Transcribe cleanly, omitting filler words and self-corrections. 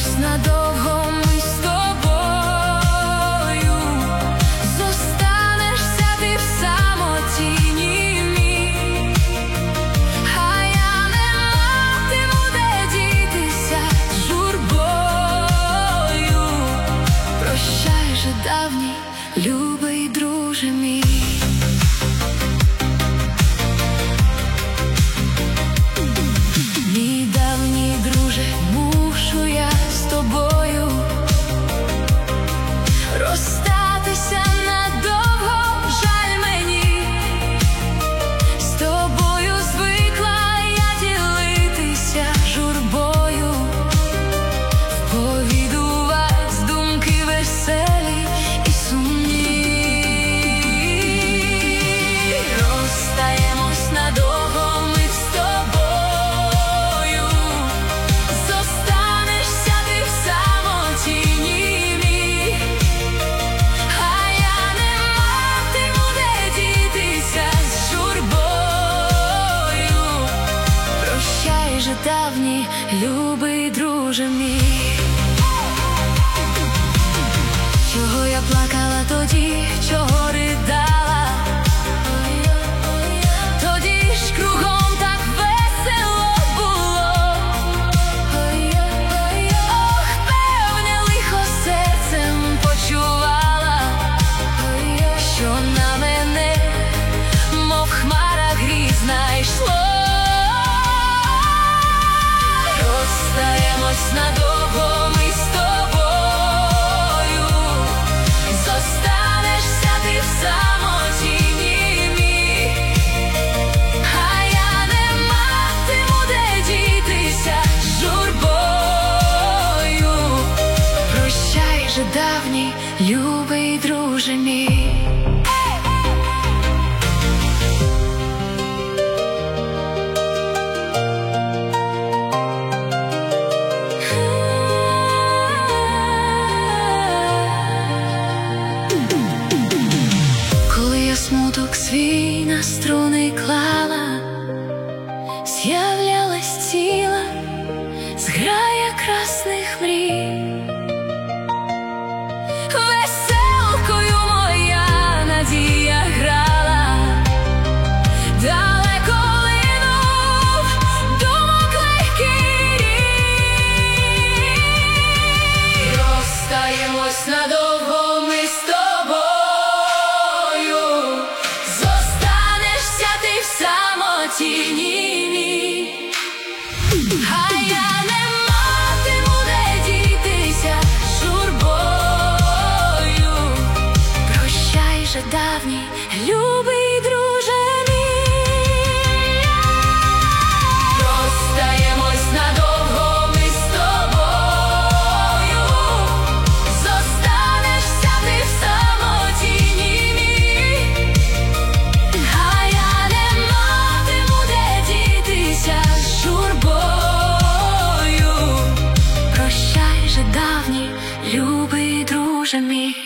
Зостаємось надовго ми з тобою. Зостанешся ти в самоті німій, а я не матиму де дітися з журбою. Прощай же, давній, любий друже мій. Мій давній друже, мушу я з тобою розстатися надовго, жаль мені. З тобою звикла я ділитися журбою, вповідувать думки веселі і сумні. Розстаємось надовго ми з тобою. Зостанешся ти в самоті німій, а я не матиму де дітися з журбою. Прощай же, давній, любий друже мій. Чого я плакала тоді, чого ридала? Тоді ж кругом так весело було. Ох, певне лихо серцем почувала, що на мене, мов хмара грізна, йшло. Розстаємось надовго ми з тобою. Зостанешся ти в самоті німій, а я не матиму де дітися з журбою. Прощай же, давній, любий друже мій. Коли я смуток свій на струни клала, з'являлась ціла зграя красних мрій. Веселкою моя надія грала, далеко линув думок легкий рій. Розстаємось надовго ми з тобою. Зостанешся ти в самоті німій, а я не матиму де дітися з журбою. Прощай же, давній, любий друже мій. Розстаємось надовго ми з тобою. Зостанешся ти в самоті німій, а я не матиму де дітися з журбою. Прощай же, давній, любий друже мій.